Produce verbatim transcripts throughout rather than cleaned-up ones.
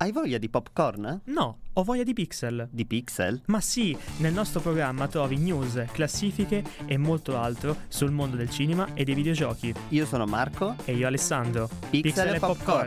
Hai voglia di popcorn? No, ho voglia di pixel. Di pixel? Ma sì, nel nostro programma trovi news, classifiche e molto altro sul mondo del cinema e dei videogiochi. Io sono Marco. E io Alessandro. Pixel e popcorn.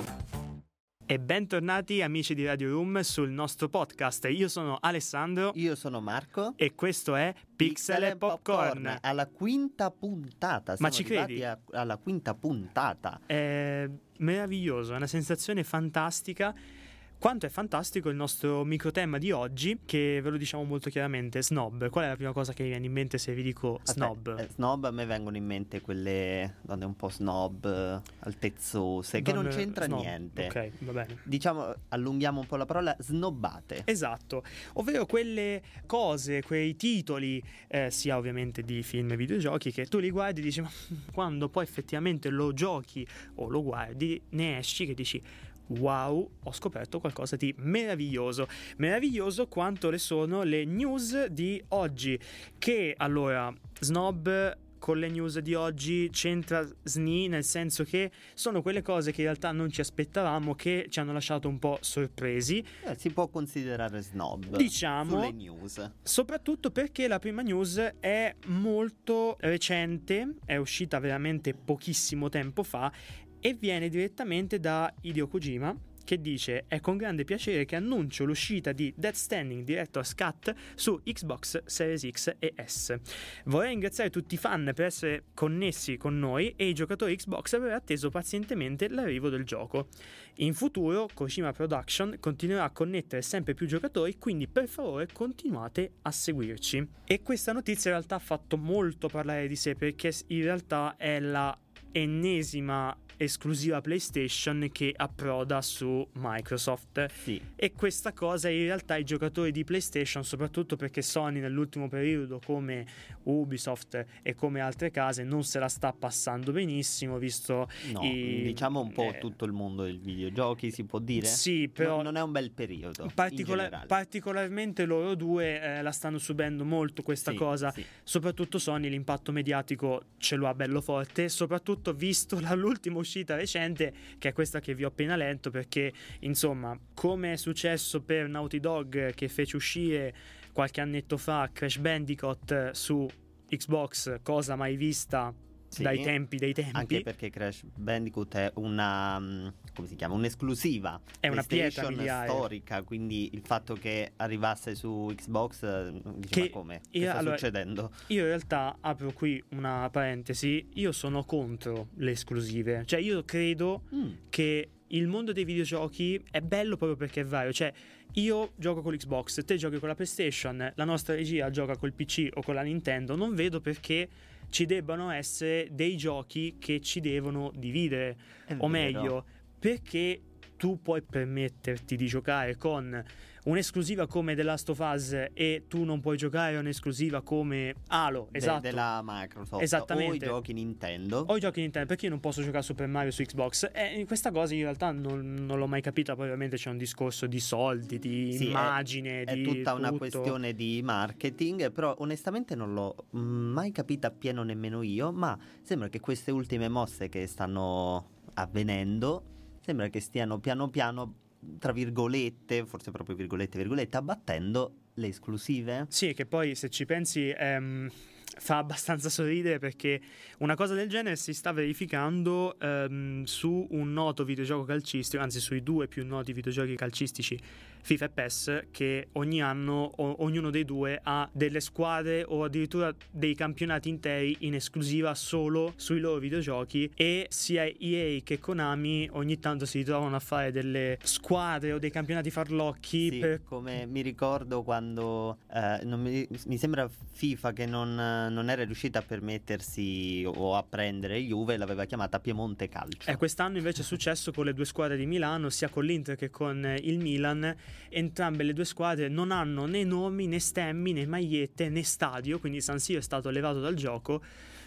E bentornati amici di Radio Room sul nostro podcast. Io sono Alessandro. Io sono Marco. E questo è Pixel e Popcorn. Alla quinta puntata. Siamo Ma ci credi? A, alla quinta puntata. È meraviglioso, è una sensazione fantastica. Quanto è fantastico il nostro microtema di oggi, che ve lo diciamo molto chiaramente, snob. Qual è la prima cosa che vi viene in mente se vi dico snob? Aspetta, eh, snob, a me vengono in mente quelle donne un po' snob, altezzose, Donne, che non c'entra snob. niente. Ok, va bene. Diciamo, allunghiamo un po' la parola, snobbate. Esatto, ovvero quelle cose, quei titoli, eh, sia ovviamente di film e videogiochi, che tu li guardi e dici, ma quando poi effettivamente lo giochi o lo guardi, ne esci che dici... wow, ho scoperto qualcosa di meraviglioso. Meraviglioso quanto le sono le news di oggi. Che allora, snob con le news di oggi c'entra S N I, nel senso che sono quelle cose che in realtà non ci aspettavamo, che ci hanno lasciato un po' sorpresi. Eh, si può considerare snob, diciamo, sulle news. Soprattutto perché la prima news è molto recente, è uscita veramente pochissimo tempo fa e viene direttamente da Hideo Kojima, che dice: è con grande piacere che annuncio l'uscita di Death Stranding Director's Cut su Xbox Series X e S. Vorrei ringraziare tutti i fan per essere connessi con noi e i giocatori Xbox per aver atteso pazientemente l'arrivo del gioco. In futuro Kojima Production continuerà a connettere sempre più giocatori, quindi per favore continuate a seguirci. E questa notizia in realtà ha fatto molto parlare di sé, perché in realtà è la ennesima esclusiva PlayStation che approda su Microsoft. Sì. E questa cosa in realtà i giocatori di PlayStation, soprattutto perché Sony nell'ultimo periodo, come Ubisoft e come altre case, non se la sta passando benissimo, visto no, i, diciamo un po' eh, tutto il mondo dei videogiochi, si può dire. Sì, però no, non è un bel periodo. particola- particolarmente loro due eh, la stanno subendo molto questa sì, cosa. Sì. Soprattutto Sony l'impatto mediatico ce lo ha bello forte, soprattutto visto la, l'ultima uscita recente, che è questa che vi ho appena letto, perché insomma, come è successo per Naughty Dog, che fece uscire qualche annetto fa Crash Bandicoot su Xbox, cosa mai vista sì, dai tempi dei tempi, anche perché Crash Bandicoot è una, come si chiama, un'esclusiva, è una pietra miliare storica, quindi il fatto che arrivasse su Xbox, dice, che ma come? Che io, sta allora, succedendo? Io in realtà apro qui una parentesi, io sono contro le esclusive, cioè io credo mm. che il mondo dei videogiochi è bello proprio perché è vario, cioè io gioco con l'Xbox, te giochi con la PlayStation, la nostra regia gioca col P C o con la Nintendo, non vedo perché ci debbano essere dei giochi che ci devono dividere, è o vero. meglio, perché tu puoi permetterti di giocare con un'esclusiva come The Last of Us e tu non puoi giocare un'esclusiva come Halo, esatto, De- della Microsoft, esattamente, o i giochi Nintendo o i giochi Nintendo, perché io non posso giocare Super Mario su Xbox? E questa cosa in realtà non, non l'ho mai capita. Poi ovviamente c'è un discorso di soldi, di sì, immagine, è, di è tutta tutto. Una questione di marketing, però onestamente non l'ho mai capita appieno nemmeno io, ma sembra che queste ultime mosse che stanno avvenendo sembra che stiano piano piano, tra virgolette, forse proprio virgolette virgolette, abbattendo le esclusive. Sì, che poi se ci pensi ehm, fa abbastanza sorridere, perché una cosa del genere si sta verificando ehm, su un noto videogioco calcistico, anzi sui due più noti videogiochi calcistici, FIFA e PES, che ogni anno o, ognuno dei due ha delle squadre o addirittura dei campionati interi in esclusiva solo sui loro videogiochi, e sia E A che Konami ogni tanto si ritrovano a fare delle squadre o dei campionati farlocchi. Sì, per... come mi ricordo quando eh, non mi, mi sembra FIFA che non, non era riuscita a permettersi o a prendere Juve, l'aveva chiamata Piemonte Calcio. Eh, quest'anno invece è successo con le due squadre di Milano, sia con l'Inter che con il Milan. Entrambe le due squadre non hanno né nomi, né stemmi, né magliette, né stadio, quindi San Siro è stato levato dal gioco.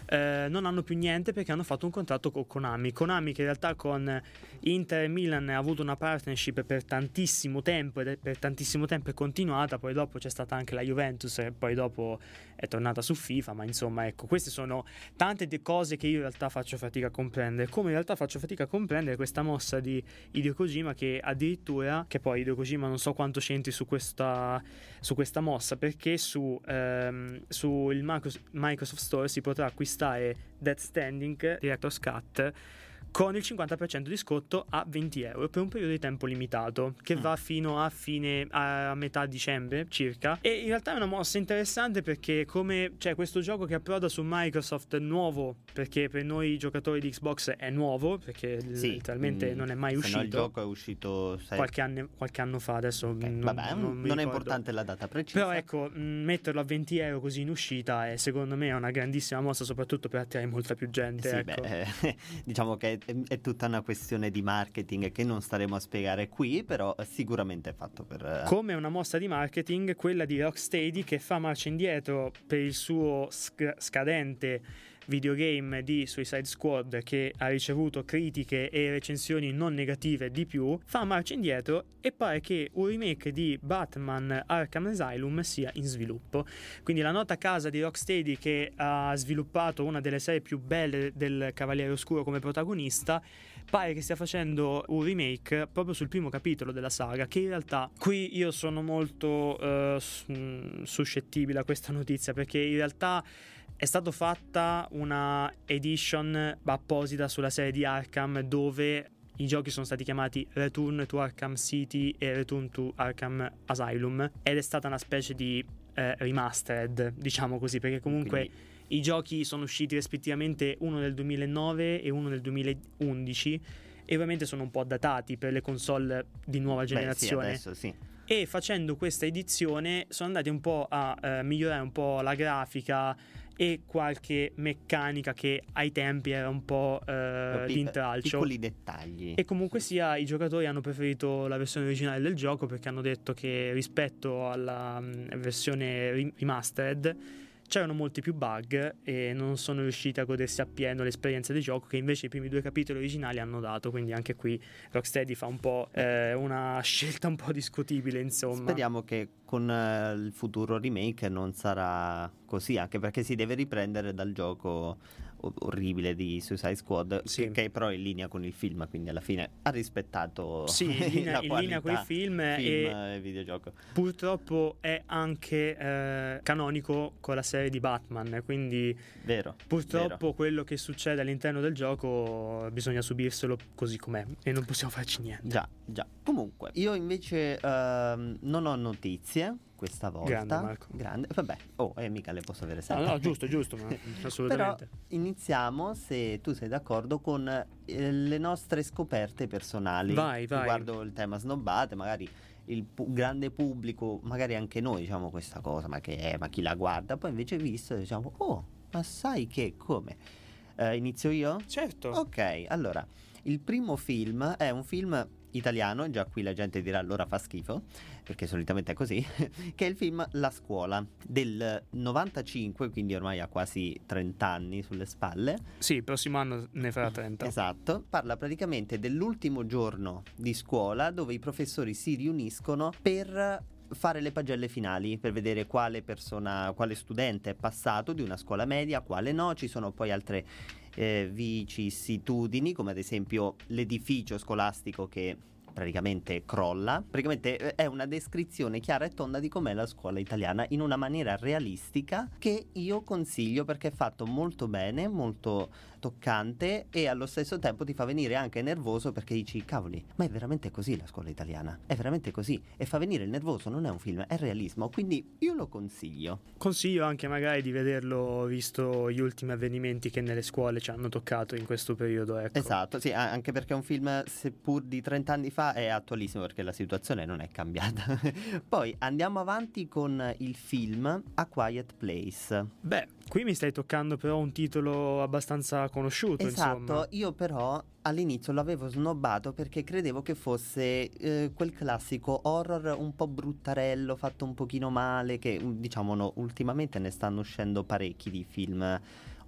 eh, non hanno più niente perché hanno fatto un contratto con Konami. Konami che in realtà con Inter e Milan ha avuto una partnership per tantissimo tempo ed è per tantissimo tempo è continuata, poi dopo c'è stata anche la Juventus e poi dopo è tornata su FIFA, ma insomma ecco, queste sono tante de- cose che io in realtà faccio fatica a comprendere, come in realtà faccio fatica a comprendere questa mossa di Hideo Kojima che addirittura, che poi Hideo Kojima non so quanto c'entri su questa, su questa mossa, perché su ehm, sul Microsoft Store si potrà acquistare Death Stranding Director's Cut con il cinquanta per cento di sconto a venti euro per un periodo di tempo limitato che mm. va fino a fine a metà dicembre circa. E in realtà è una mossa interessante perché come c'è questo gioco che approda su Microsoft nuovo, perché per noi giocatori di Xbox è nuovo perché sì, letteralmente mm, non è mai uscito. No, il gioco è uscito sai... qualche, anno, qualche anno fa adesso okay. non, Vabbè, non, non è importante la data precisa, però ecco mh, metterlo a venti euro così in uscita è secondo me è una grandissima mossa, soprattutto per attirare molta più gente. Sì, ecco. beh, eh, diciamo che è, è tutta una questione di marketing che non staremo a spiegare qui, però sicuramente è fatto per... Come una mossa di marketing quella di Rocksteady che fa marcia indietro per il suo sc- scadente videogame di Suicide Squad che ha ricevuto critiche e recensioni non negative di più, fa marcia indietro e pare che un remake di Batman Arkham Asylum sia in sviluppo. Quindi la nota casa di Rocksteady che ha sviluppato una delle serie più belle del Cavaliere Oscuro come protagonista pare che stia facendo un remake proprio sul primo capitolo della saga, che in realtà qui io sono molto uh, suscettibile a questa notizia perché in realtà è stata fatta una edition apposita sulla serie di Arkham dove i giochi sono stati chiamati Return to Arkham City e Return to Arkham Asylum ed è stata una specie di eh, remastered, diciamo così, perché comunque quindi i giochi sono usciti rispettivamente uno nel duemilanove e uno nel duemilaundici e ovviamente sono un po' datati per le console di nuova generazione. Beh, sì, adesso sì. E facendo questa edizione sono andati un po' a eh, migliorare un po' la grafica e qualche meccanica che ai tempi era un po' eh, Pic- d'intralcio. Piccoli dettagli. E comunque sia i giocatori hanno preferito la versione originale del gioco perché hanno detto che rispetto alla mh, versione remastered c'erano molti più bug e non sono riusciti a godersi appieno l'esperienza di gioco che invece i primi due capitoli originali hanno dato, quindi anche qui Rocksteady fa un po' eh, una scelta un po' discutibile, insomma. Speriamo che con eh, il futuro remake non sarà così, anche perché si deve riprendere dal gioco orribile di Suicide Squad, sì. che, che però è in linea con il film, quindi alla fine ha rispettato sì, in linea, la in qualità, linea con il film, film e, e videogioco. Purtroppo è anche eh, canonico con la serie di Batman, quindi vero, purtroppo vero. quello che succede all'interno del gioco bisogna subirselo così com'è e non possiamo farci niente. Già, già. Comunque, io invece uh, non ho notizie questa volta. Grande Marco. Grande. Vabbè, oh, eh, mica le posso avere sempre. No, no, giusto, giusto, ma assolutamente. Però iniziamo, se tu sei d'accordo, con eh, le nostre scoperte personali. Vai, vai. Riguardo il tema snobbate, magari il pu- grande pubblico, magari anche noi diciamo questa cosa, ma che è, ma chi la guarda? Poi invece visto diciamo, oh, ma sai che, come? Eh, inizio io? Certo. Ok, allora, il primo film è un film italiano, già qui la gente dirà allora fa schifo, perché solitamente è così, che è il film La Scuola del novantacinque, quindi ormai ha quasi trenta anni sulle spalle. Sì, il prossimo anno ne farà trenta. Esatto, parla praticamente dell'ultimo giorno di scuola dove i professori si riuniscono per fare le pagelle finali, per vedere quale persona, quale studente è passato di una scuola media, quale no. Ci sono poi altre eh, vicissitudini, come ad esempio l'edificio scolastico che praticamente crolla. Praticamente è una descrizione chiara e tonda di com'è la scuola italiana in una maniera realistica che io consiglio perché è fatto molto bene, molto toccante e allo stesso tempo ti fa venire anche nervoso perché dici cavoli, ma è veramente così la scuola italiana? È veramente così? E fa venire il nervoso, non è un film, è realismo, quindi io lo consiglio. Consiglio anche magari di vederlo visto gli ultimi avvenimenti che nelle scuole ci hanno toccato in questo periodo, ecco. Esatto, sì, anche perché è un film seppur di trenta anni fa è attualissimo perché la situazione non è cambiata. Poi andiamo avanti con il film A Quiet Place. Beh, qui mi stai toccando però un titolo abbastanza conosciuto, esatto, insomma. Io però all'inizio l'avevo snobbato perché credevo che fosse eh, quel classico horror un po' bruttarello, fatto un pochino male, che diciamo no, ultimamente ne stanno uscendo parecchi di film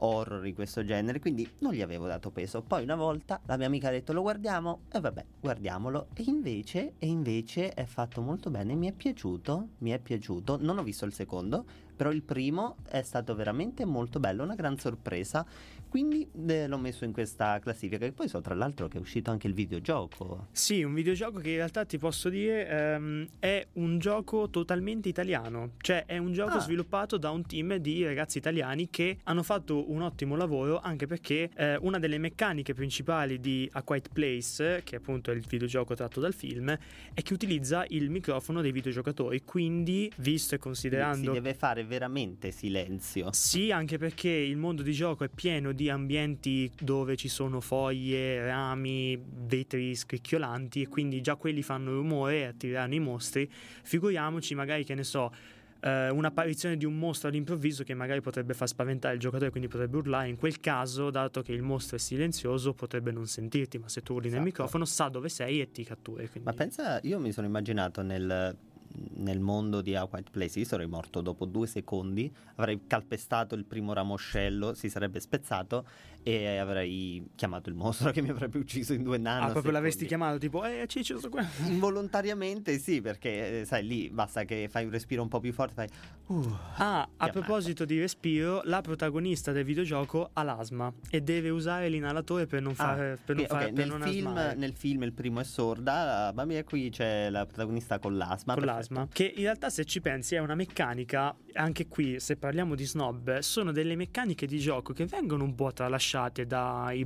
horror di questo genere, quindi non gli avevo dato peso. Poi una volta la mia amica ha detto lo guardiamo, e vabbè, guardiamolo, e invece, e invece è fatto molto bene, mi è piaciuto, mi è piaciuto, non ho visto il secondo, però il primo è stato veramente molto bello, una gran sorpresa, quindi eh, l'ho messo in questa classifica. E poi so tra l'altro che è uscito anche il videogioco. Sì, un videogioco che in realtà ti posso dire ehm, è un gioco totalmente italiano, cioè è un gioco Ah. sviluppato da un team di ragazzi italiani che hanno fatto un ottimo lavoro, anche perché eh, una delle meccaniche principali di A Quiet Place, che appunto è il videogioco tratto dal film, è che utilizza il microfono dei videogiocatori, quindi visto e considerando... Si deve fare veramente silenzio. Sì, anche perché il mondo di gioco è pieno di ambienti dove ci sono foglie, rami, vetri scricchiolanti, e quindi già quelli fanno rumore e attirano i mostri. Figuriamoci magari, che ne so, eh, un'apparizione di un mostro all'improvviso che magari potrebbe far spaventare il giocatore, quindi potrebbe urlare. In quel caso, dato che il mostro è silenzioso, potrebbe non sentirti, ma se tu urli Esatto. nel microfono sa dove sei e ti cattura. Quindi... Ma pensa, io mi sono immaginato nel, nel mondo di A Quiet Place, io sarei morto dopo due secondi, avrei calpestato il primo ramoscello, si sarebbe spezzato e avrei chiamato il mostro che mi avrebbe ucciso in due nanosecondi. Ah, proprio l'avresti chiamato tipo, eh Ciccio, sto qua. Involontariamente sì, perché eh, sai, lì basta che fai un respiro un po' più forte, fai uh, Ah, a chiamato. proposito di respiro, la protagonista del videogioco ha l'asma e deve usare l'inalatore per non fare Ah, per non ok, fare ok, per nel, non film, asmare. nel film il primo è sorda, ma mia, qui c'è la protagonista con l'asma. Con perfetto. l'asma, che in realtà, se ci pensi, è una meccanica. Anche qui, se parliamo di snob, sono delle meccaniche di gioco che vengono un po' tralasciate dai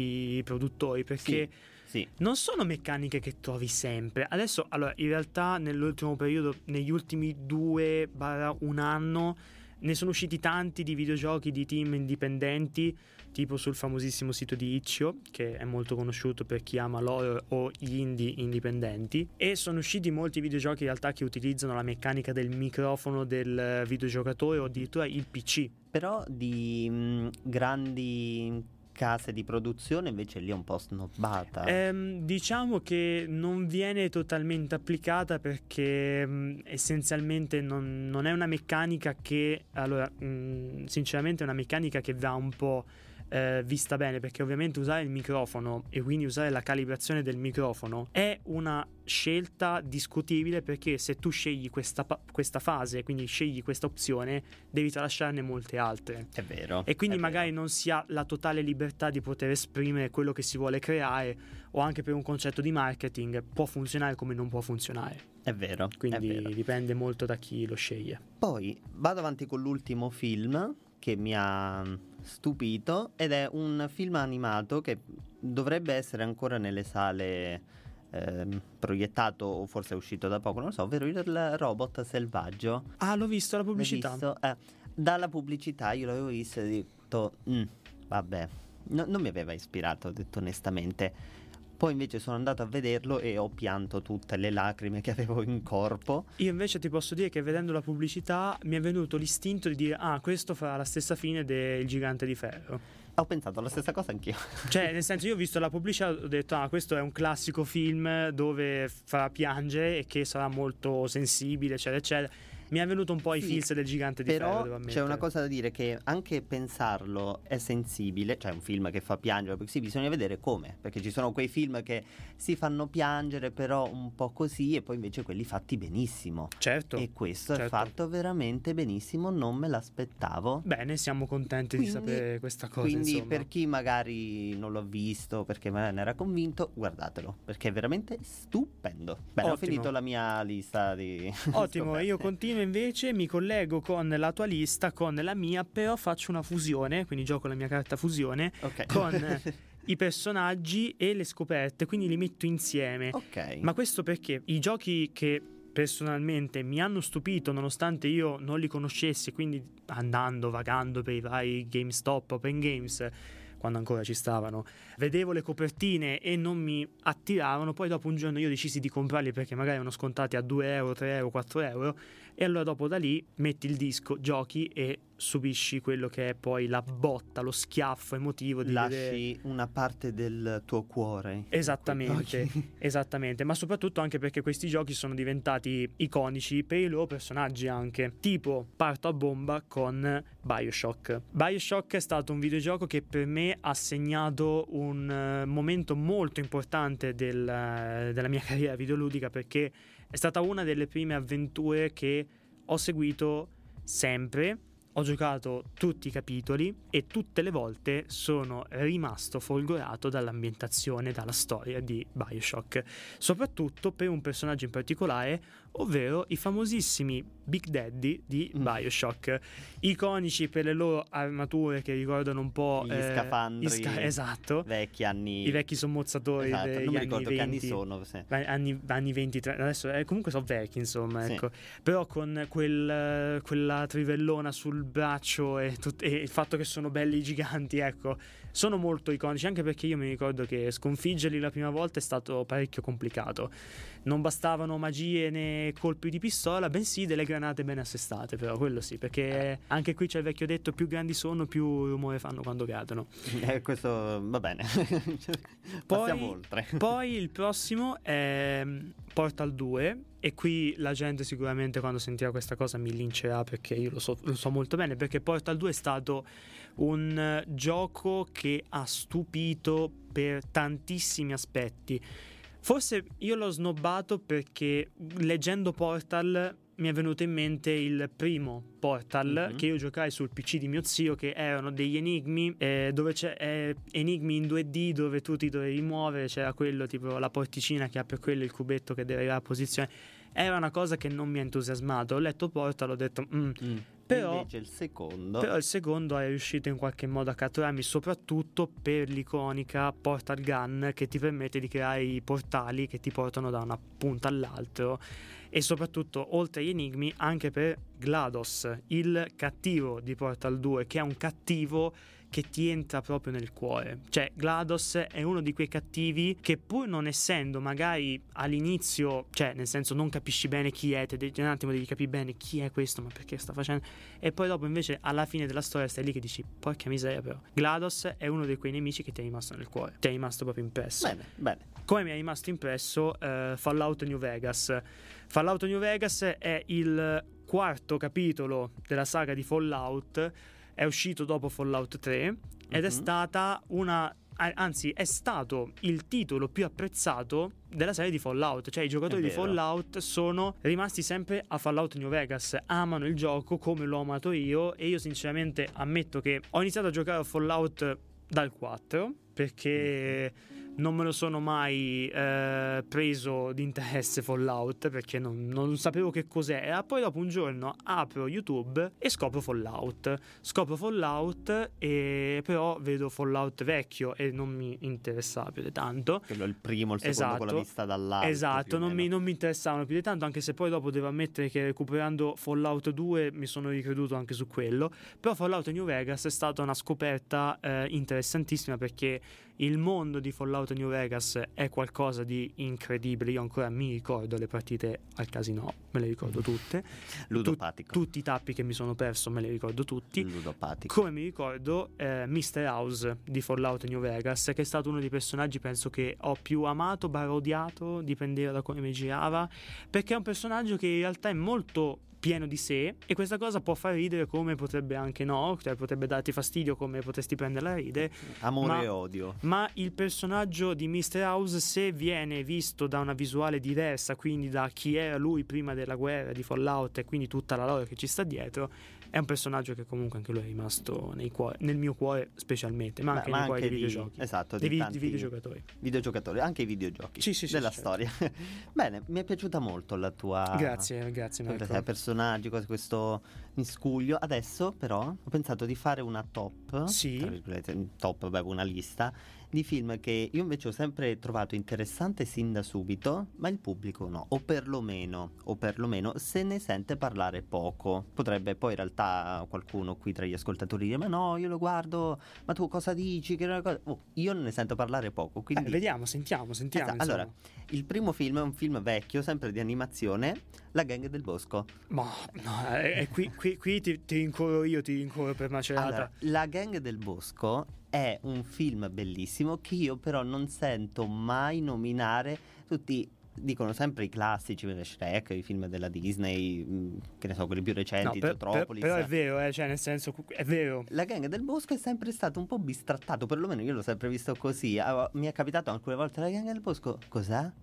i produttori, perché Sì, sì. non sono meccaniche che trovi sempre. Adesso, allora, in realtà nell'ultimo periodo, negli ultimi due barra un anno, ne sono usciti tanti di videogiochi di team indipendenti, tipo sul famosissimo sito di Itch.io, che è molto conosciuto per chi ama l'horror o gli indie indipendenti, e sono usciti molti videogiochi in realtà che utilizzano la meccanica del microfono del videogiocatore o addirittura il P C. Però di mh, grandi case di produzione invece lì è un po' snobbata. Ehm, diciamo che non viene totalmente applicata perché mh, essenzialmente non, non è una meccanica che, allora, mh, sinceramente è una meccanica che va un po' eh, vista bene, perché ovviamente usare il microfono e quindi usare la calibrazione del microfono è una scelta discutibile, perché se tu scegli questa, pa- questa fase, quindi scegli questa opzione, devi tralasciarne molte altre. È vero. E quindi è magari vero. non si ha la totale libertà di poter esprimere quello che si vuole creare, o anche per un concetto di marketing può funzionare come non può funzionare. È vero. Quindi è vero. dipende molto da chi lo sceglie. Poi vado avanti con l'ultimo film che mi ha stupito, ed è un film animato che dovrebbe essere ancora nelle sale ehm, proiettato, o forse è uscito da poco, non lo so, ovvero il Robot Selvaggio. Ah, l'ho visto la L'hai pubblicità. visto? Eh, dalla pubblicità io l'avevo visto e ho detto "Mm, vabbè, no- non mi aveva ispirato, ho detto onestamente". Poi invece sono andato a vederlo e ho pianto tutte le lacrime che avevo in corpo. Io invece ti posso dire che vedendo la pubblicità mi è venuto l'istinto di dire ah, questo farà la stessa fine del Gigante di Ferro. Ho pensato la stessa cosa anch'io. Cioè, nel senso, io ho visto la pubblicità e ho detto ah, questo è un classico film dove farà piangere e che sarà molto sensibile, eccetera eccetera. Mi è venuto un po' i Sì, feels del Gigante di Ferro, devo Però ammettere. c'è una cosa da dire, che anche pensarlo è sensibile, cioè un film che fa piangere, perché sì, bisogna vedere come, perché ci sono quei film che si fanno piangere però un po' così, e poi invece quelli fatti benissimo. Certo. E questo certo. è fatto veramente benissimo, non me l'aspettavo. Bene, siamo contenti Quindi- di sapere questa cosa. Quindi insomma. per chi magari non l'ho visto, perché magari ne era convinto, guardatelo, perché è veramente stupendo. Bene, ho Ottimo. finito la mia lista di Ottimo, scoperte. io continuo invece, mi collego con la tua lista, con la mia, però faccio una fusione, quindi gioco la mia carta fusione Ok. con i personaggi e le scoperte, quindi li metto insieme. Ok. Ma questo perché i giochi che personalmente mi hanno stupito, nonostante io non li conoscessi, quindi andando, vagando per i vari GameStop, Open Games, quando ancora ci stavano, vedevo le copertine e non mi attiravano. Poi dopo un giorno io decisi di comprarli perché magari erano scontati a due euro, tre euro, quattro euro, e allora dopo da lì metti il disco, giochi e subisci quello che è poi la botta, lo schiaffo emotivo di lasci vedere... una parte del tuo cuore. Esattamente, esattamente, ma soprattutto anche perché questi giochi sono diventati iconici per i loro personaggi anche, tipo parto a bomba con BioShock. BioShock è stato un videogioco che per me ha segnato un uh, momento molto importante del, uh, della mia carriera videoludica, perché è stata una delle prime avventure che ho seguito sempre. Ho giocato tutti i capitoli e tutte le volte sono rimasto folgorato dall'ambientazione, dalla storia di BioShock, soprattutto per un personaggio in particolare, ovvero i famosissimi Big Daddy di BioShock, mm. iconici per le loro armature che ricordano un po' gli eh, scafandri, gli sca- esatto, vecchi anni, i vecchi sommozzatori, esatto, degli non mi anni ricordo venti, che anni sono, sì. anni, anni venti, adesso eh, comunque sono vecchi, insomma, sì. ecco. Però con quel, quella trivellona sul braccio e, tut- e il fatto che sono belli giganti, ecco, sono molto iconici, anche perché io mi ricordo che sconfiggerli la prima volta è stato parecchio complicato. Non bastavano magie né colpi di pistola, bensì delle granate ben assestate, però quello sì, perché anche qui c'è il vecchio detto: più grandi sono, più rumore fanno quando cadono. Eh, questo va bene. Passiamo oltre. Poi il prossimo è Portal due, e qui la gente sicuramente quando sentirà questa cosa mi lincerà, perché io lo so, lo so molto bene, perché Portal due è stato un gioco che ha stupito per tantissimi aspetti. Forse io l'ho snobbato perché leggendo Portal mi è venuto in mente il primo Portal, mm-hmm. che io giocai sul P C di mio zio, che erano degli enigmi eh, dove c'è eh, enigmi in due D dove tu ti dovevi muovere, c'era quello tipo la porticina che ha per quello il cubetto che deve arrivare a posizione. Era una cosa che non mi ha entusiasmato. Ho letto Portal, ho detto mm. Mm. Però, invece il secondo però il secondo è riuscito in qualche modo a catturarmi, soprattutto per l'iconica Portal Gun che ti permette di creare i portali che ti portano da una punta all'altro, e soprattutto oltre agli enigmi anche per GLaDOS, il cattivo di Portal due, che è un cattivo che ti entra proprio nel cuore. Cioè GLaDOS è uno di quei cattivi che, pur non essendo magari all'inizio, cioè nel senso non capisci bene chi è, te devi, un attimo devi capire bene chi è questo, ma perché sta facendo, e poi dopo invece alla fine della storia stai lì che dici porca miseria. Però GLaDOS è uno di quei nemici che ti è rimasto nel cuore, ti è rimasto proprio impresso. Bene, bene. Come mi è rimasto impresso uh, Fallout New Vegas. Fallout New Vegas è il quarto capitolo della saga di Fallout, è uscito dopo Fallout tre ed uh-huh. è stata una anzi è stato il titolo più apprezzato della serie di Fallout. Cioè i giocatori di Fallout sono rimasti sempre a Fallout New Vegas, amano il gioco come l'ho amato io, e io sinceramente ammetto che ho iniziato a giocare a Fallout dal quattro perché non me lo sono mai eh, preso di interesse Fallout, perché non, non sapevo che cos'era. Poi dopo un giorno apro YouTube e scopro Fallout scopro Fallout e però vedo Fallout vecchio e non mi interessava più di tanto. Quello è il primo, il secondo, esatto, con la vista dall'alto. Esatto, non mi, non mi interessavano più di tanto, anche se poi dopo devo ammettere che recuperando Fallout due mi sono ricreduto anche su quello. Però Fallout New Vegas è stata una scoperta eh, interessantissima, perché il mondo di Fallout New Vegas è qualcosa di incredibile. Io ancora mi ricordo le partite al casino, me le ricordo tutte. Ludopatico. Tu, tutti i tappi che mi sono perso me li ricordo tutti. Ludopatico. Come mi ricordo eh, mister House di Fallout New Vegas, che è stato uno dei personaggi penso che ho più amato, barra odiato, dipendeva da come mi girava, perché è un personaggio che in realtà è molto pieno di sé, e questa cosa può far ridere come potrebbe anche no, cioè potrebbe darti fastidio come potresti prenderla a ridere. Amore ma, e odio. Ma il personaggio di mister House, se viene visto da una visuale diversa, quindi da chi era lui prima della guerra di Fallout e quindi tutta la lore che ci sta dietro, è un personaggio che comunque anche lui è rimasto nei cuori, nel mio cuore specialmente, ma anche Beh, nei ma cuori anche dei di, videogiochi, esatto, dei, di, vi, tanti di videogiocatori videogiocatori, anche i videogiochi sì, sì, sì, della sì, storia. certo. Bene, mi è piaciuta molto la tua grazie, grazie Marco. Personaggi, questo miscuglio. Adesso però ho pensato di fare una top, sì. tra virgolette, top, vabbè, una lista di film che io invece ho sempre trovato interessante sin da subito, ma il pubblico no, o perlomeno, o perlomeno se ne sente parlare poco. Potrebbe poi in realtà qualcuno qui tra gli ascoltatori dire: ma no, io lo guardo, ma tu cosa dici? Che cosa... Oh, io ne sento parlare poco, quindi... Eh, vediamo, sentiamo, sentiamo. Esatto. Allora, il primo film è un film vecchio, sempre di animazione, La Gang del Bosco. Ma no, eh, qui, qui, qui ti, ti rincorro io, ti rincorro per macerata. Allora, La Gang del Bosco è un film bellissimo che io però non sento mai nominare. Tutti dicono sempre i classici, Shrek, i film della Disney, mh, che ne so, quelli più recenti, no, per, Zootropolis. Per, però è vero, eh, cioè nel senso, è vero. La Gang del Bosco è sempre stato un po' bistrattato, perlomeno io l'ho sempre visto così. Ah, mi è capitato alcune volte: La Gang del Bosco, cos'è?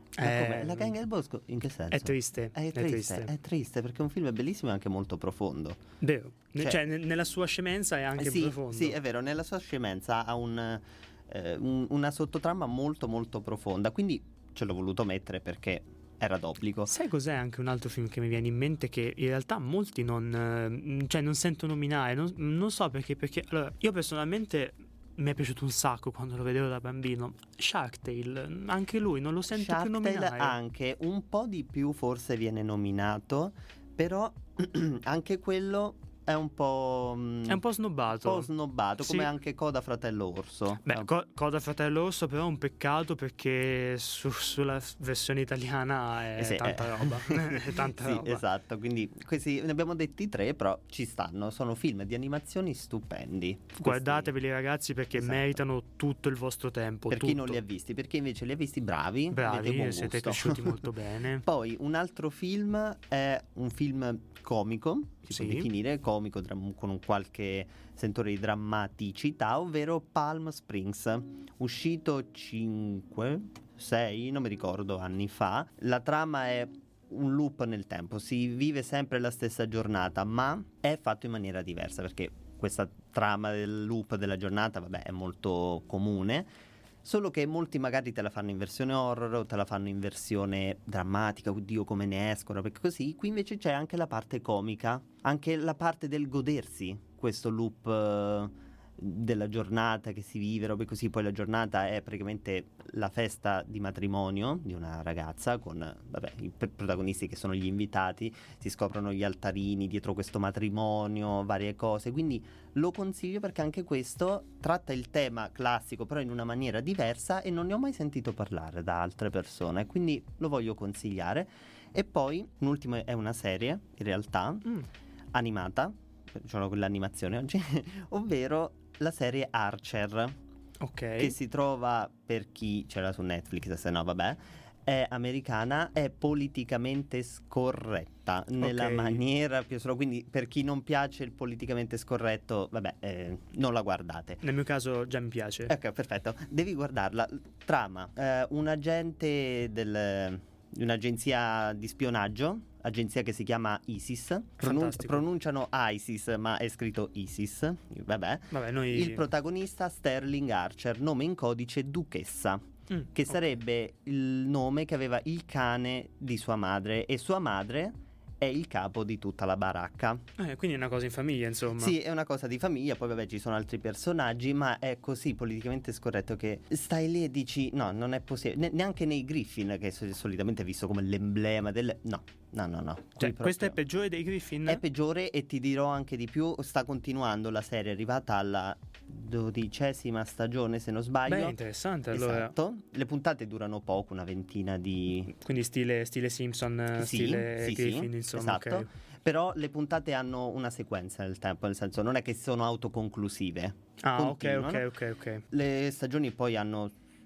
Eh, la Gang del Bosco, in che senso? È triste. È triste, è triste, è triste perché è un film bellissimo e anche molto profondo. Vero, cioè, cioè n- nella sua scemenza è anche eh sì, profondo. Sì, è vero, nella sua scemenza ha un, eh, un, una sottotrama molto molto profonda, quindi ce l'ho voluto mettere perché era d'obbligo. Sai cos'è anche un altro film che mi viene in mente che in realtà molti non, cioè non sento nominare, non, non so perché, perché allora, io personalmente mi è piaciuto un sacco quando lo vedevo da bambino. Shark Tale, anche lui non lo sento Shark più nominare. Tale anche un po' di più forse viene nominato, però anche quello è un po' mh, è un po' snobbato. Un po' snobbato, sì. Come anche Coda Fratello Orso. Beh, no. Co- Coda Fratello Orso però è un peccato perché su- sulla versione italiana è eh sì, tanta eh. roba. È tanta sì, roba. Esatto, quindi questi ne abbiamo detti tre, però ci stanno, sono film di animazioni stupendi. Guardateveli ragazzi perché esatto. meritano tutto il vostro tempo. Per tutto. chi non li ha visti, per chi invece li ha visti, bravi, bravi, buon siete gusto. cresciuti molto bene. Poi un altro film è un film comico, si sì. può definire comico dram- con un qualche sentore di drammaticità, ovvero Palm Springs, uscito cinque, sei, non mi ricordo, anni fa. La trama è un loop nel tempo, si vive sempre la stessa giornata, ma è fatto in maniera diversa, perché questa trama del loop della giornata, vabbè, è molto comune. Solo che molti magari te la fanno in versione horror o te la fanno in versione drammatica, oddio come ne escono, perché così. Qui invece c'è anche la parte comica, anche la parte del godersi questo loop uh, della giornata che si vive, robe così. Poi la giornata è praticamente la festa di matrimonio di una ragazza con, vabbè, i pr- protagonisti che sono gli invitati, si scoprono gli altarini dietro questo matrimonio, varie cose, quindi lo consiglio perché anche questo tratta il tema classico però in una maniera diversa e non ne ho mai sentito parlare da altre persone, quindi lo voglio consigliare. E poi l'ultimo è una serie in realtà mm. animata, c'ho quell'animazione oggi ovvero la serie Archer, okay. che si trova, per chi ce l'ha su Netflix, se no vabbè, è americana, è politicamente scorretta nella okay. maniera più solo, quindi per chi non piace il politicamente scorretto, vabbè, eh, non la guardate. Nel mio caso già mi piace. Ok, perfetto, devi guardarla. Trama, eh, un agente del, di un'agenzia di spionaggio, agenzia che si chiama ISIS, Pronun- pronunciano ISIS ma è scritto ISIS, vabbè, vabbè noi... il protagonista Sterling Archer, nome in codice Duchessa, mm, che sarebbe okay. il nome che aveva il cane di sua madre, e sua madre è il capo di tutta la baracca. Eh, quindi è una cosa in famiglia, insomma. Sì, è una cosa di famiglia, poi vabbè ci sono altri personaggi, ma è così politicamente scorretto che stai lì e dici no, non è possibile. Ne- neanche nei Griffin, che è solitamente visto come l'emblema del... No, no, no, no. Cioè, questo è peggiore dei Griffin? È peggiore, e ti dirò anche di più, sta continuando la serie, è arrivata alla dodicesima stagione se non sbaglio. Beh, interessante allora. Esatto, le puntate durano poco, una ventina di... Quindi stile, stile Simpson, sì, stile sì, Griffin, sì, insomma. Esatto, okay. Però le puntate hanno una sequenza nel tempo, nel senso non è che sono autoconclusive. Ah, ok, ok, ok, ok. Le stagioni poi hanno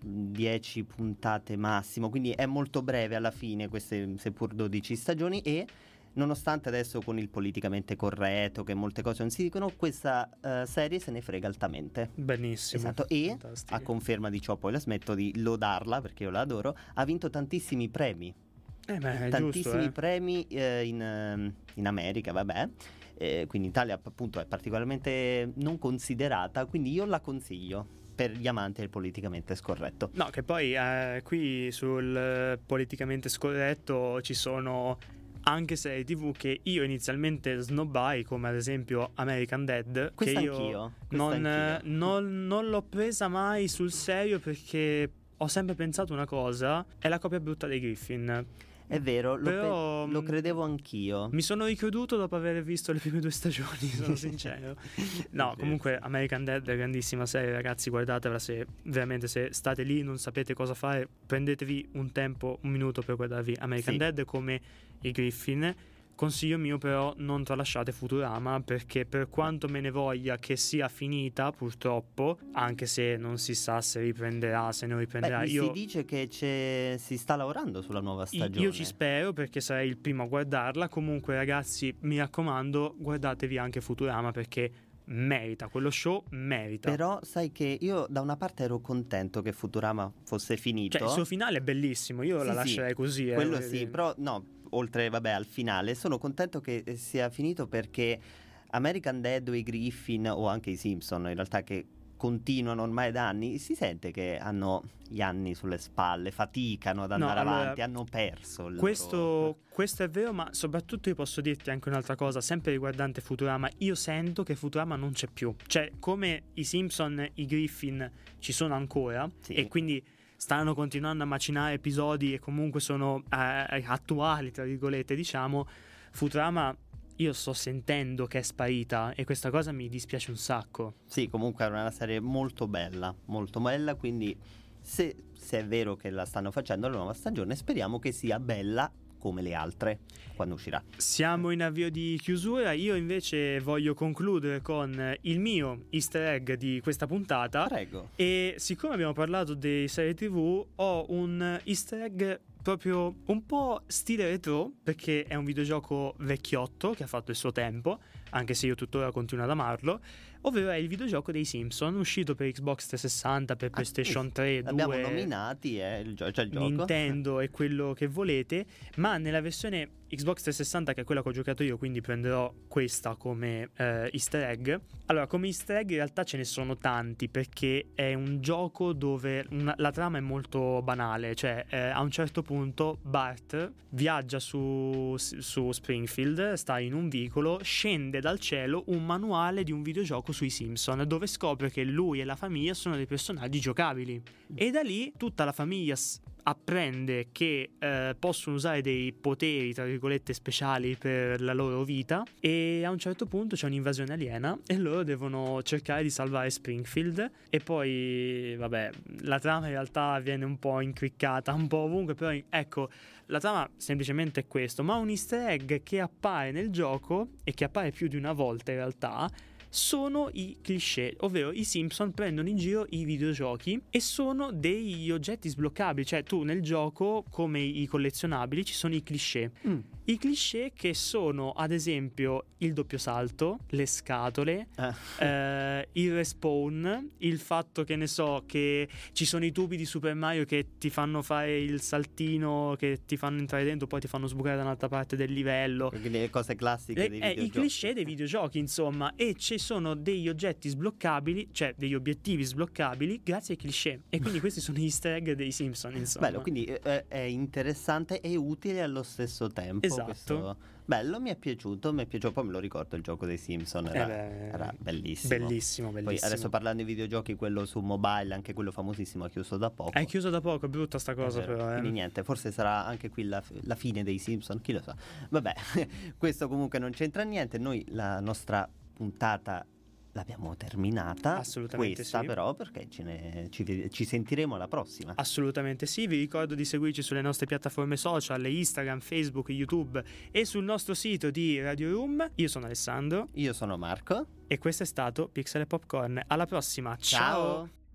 dieci puntate massimo, quindi è molto breve alla fine, queste seppur dodici stagioni, e nonostante adesso con il politicamente corretto che molte cose non si dicono, questa uh, serie se ne frega altamente. Benissimo. Esatto, e fantastico. A conferma di ciò poi la smetto di lodarla perché io la adoro, ha vinto tantissimi premi. Eh beh, è tantissimi giusto, eh. premi eh, in, in America, vabbè. Eh, quindi in Italia appunto è particolarmente non considerata, quindi io la consiglio per gli amanti del politicamente scorretto. No, che poi eh, qui sul politicamente scorretto ci sono anche serie tv che io inizialmente snobbai, come ad esempio American Dad, Questa che io anch'io, questa non, anch'io. non, non l'ho presa mai sul serio perché ho sempre pensato una cosa, è la copia brutta dei Griffin. È vero, lo, Però, pe- lo credevo anch'io. Mi sono ricreduto dopo aver visto le prime due stagioni, sono sincero. No, comunque American Dad è grandissima serie, ragazzi, guardatela. Se veramente se state lì non sapete cosa fare, prendetevi un tempo, un minuto per guardarvi American Sì. Dad come i Griffin. Consiglio mio però, non tralasciate Futurama, perché per quanto me ne voglia che sia finita, purtroppo, anche se non si sa se riprenderà, se non riprenderà, Beh, io si dice che c'è- si sta lavorando sulla nuova stagione. io ci spero, perché sarei il primo a guardarla. Comunque ragazzi, mi raccomando, guardatevi anche Futurama, perché merita, quello show merita. Però sai che io da una parte ero contento che Futurama fosse finito. Cioè il suo finale è bellissimo, io Sì, la sì, lascerei così, eh, quello voglio sì, dire. però no, oltre vabbè al finale, sono contento che eh, sia finito, perché American Dad o i Griffin o anche i Simpson, in realtà, che continuano ormai da anni, si sente che hanno gli anni sulle spalle, faticano ad andare allora, avanti, hanno perso il Questo, loro... questo è vero, ma soprattutto io posso dirti anche un'altra cosa, sempre riguardante Futurama. Io sento che Futurama non c'è più. Cioè, come i Simpson, i Griffin ci sono ancora, Sì. e quindi stanno continuando a macinare episodi e comunque sono eh, attuali, tra virgolette, diciamo, Futurama io sto sentendo che è sparita, e questa cosa mi dispiace un sacco. Sì, comunque è una serie molto bella, molto bella, quindi se, se è vero che la stanno facendo la nuova stagione, speriamo che sia bella come le altre quando uscirà. Siamo in avvio di chiusura, io invece voglio concludere con il mio easter egg di questa puntata. Prego. E siccome abbiamo parlato di serie tv, ho un easter egg proprio un po' stile retro, perché è un videogioco vecchiotto che ha fatto il suo tempo, anche se io tuttora continuo ad amarlo, ovvero è il videogioco dei Simpson, uscito per Xbox trecentosessanta, per PlayStation tre, L'abbiamo due, nominati, è il, gio- c'è il gioco. Nintendo e quello che volete, ma nella versione Xbox trecentosessanta, che è quella che ho giocato io, quindi prenderò questa come eh, easter egg. Allora, come easter egg in realtà ce ne sono tanti, perché è un gioco dove una, la trama è molto banale, cioè eh, a un certo punto Bart viaggia su, su Springfield, sta in un vicolo, scende dal cielo un manuale di un videogioco sui Simpson, dove scopre che lui e la famiglia sono dei personaggi giocabili, e da lì tutta la famiglia s- apprende che eh, possono usare dei poteri, tra virgolette, speciali per la loro vita, e a un certo punto c'è un'invasione aliena e loro devono cercare di salvare Springfield. E poi vabbè, la trama in realtà viene un po' incriccata un po' ovunque, però ecco, la trama semplicemente è questo, ma un easter egg che appare nel gioco, e che appare più di una volta in realtà, sono i cliché, ovvero i Simpson prendono in giro i videogiochi e sono degli oggetti sbloccabili, cioè tu nel gioco, come i collezionabili, ci sono i cliché. Mm. I cliché che sono ad esempio il doppio salto, le scatole, Ah. eh, il respawn, il fatto che ne so che ci sono i tubi di Super Mario che ti fanno fare il saltino, che ti fanno entrare dentro, poi ti fanno sbucare da un'altra parte del livello. Le cose classiche Le- dei eh, I videogiochi. cliché dei videogiochi, insomma, e ci sono degli oggetti sbloccabili, cioè degli obiettivi sbloccabili grazie ai cliché, e quindi questi sono gli easter egg dei Simpson, insomma. Bello, quindi eh, è interessante e utile allo stesso tempo. Esatto. Questo... Bello, mi è piaciuto, mi è piaciuto. Poi me lo ricordo il gioco dei Simpson, era, Eh beh, era bellissimo. Bellissimo, bellissimo. Poi adesso parlando di videogiochi, quello su mobile, anche quello famosissimo, ha chiuso da poco. È chiuso da poco, è brutta sta cosa, È vero. però. Eh. Quindi niente, forse sarà anche qui la, la fine dei Simpson, chi lo sa. Vabbè, questo comunque non c'entra niente. Noi la nostra puntata l'abbiamo terminata. Assolutamente Questa sì. però, perché ce ne- ci, ci sentiremo alla prossima. Assolutamente sì, vi ricordo di seguirci sulle nostre piattaforme social, Instagram, Facebook, YouTube, e sul nostro sito di Radio Room. Io sono Alessandro Io sono Marco. e questo è stato Pixel e Popcorn. Alla prossima, ciao. Ciao.